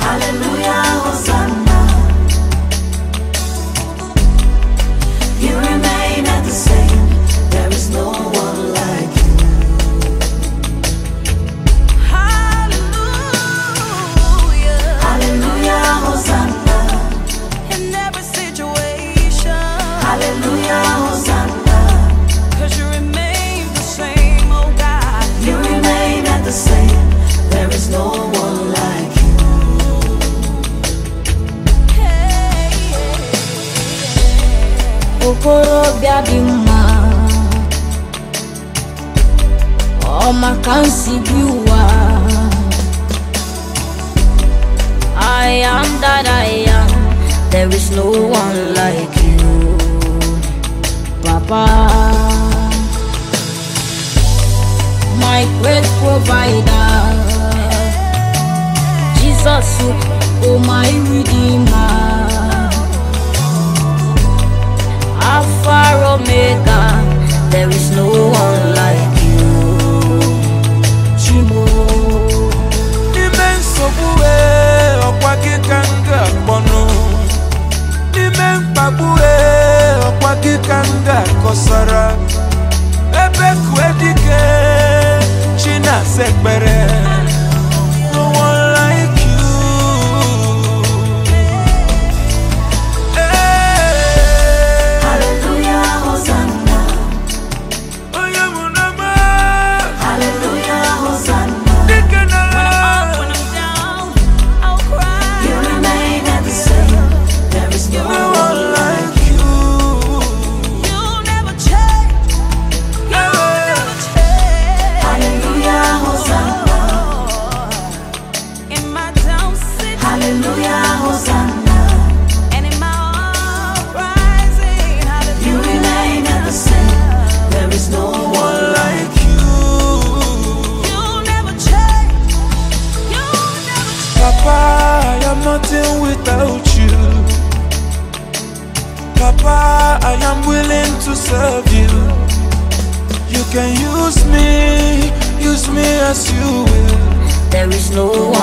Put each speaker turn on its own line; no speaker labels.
Hallelujah, Hosanna. You remain at the same. There is no one like you.
Hallelujah.
Hallelujah, Hosanna.
In every situation.
Hallelujah, Hosanna.
'Cause you remain the same, oh God.
You remain at the same. There is no one like you.
Hey,
Okorobịa dị mma, ọ maka nsi bi ụwa. I am that I am, there is no one like you, Papa. My great provider, Jesus, oh my Redeemer. Alpha Omega, there is no one like you, Chimo.
Immense bue okwagi kanga bono. Immense bue okwagi kanga kosara. Ebe kwedike china sekbere. No one like you.
Hallelujah, Hosanna.
Oyamunama.
Hallelujah, Hosanna.
Dikenala.
when I'm down, I'll cry.
You remain at the same. There is no
No
one
one
like
like you.
You'll never change. You'll never change.
Hallelujah, Hosanna.
In my down city
Hallelujah, Hosanna.
and in my uprising,
You
hallelujah.
remain at the same. There is no one like
You.
You'll never change. You'll never change.
Papa, I am nothing without you. Papa, I am willing to serve you. You can use me as you will.
There is no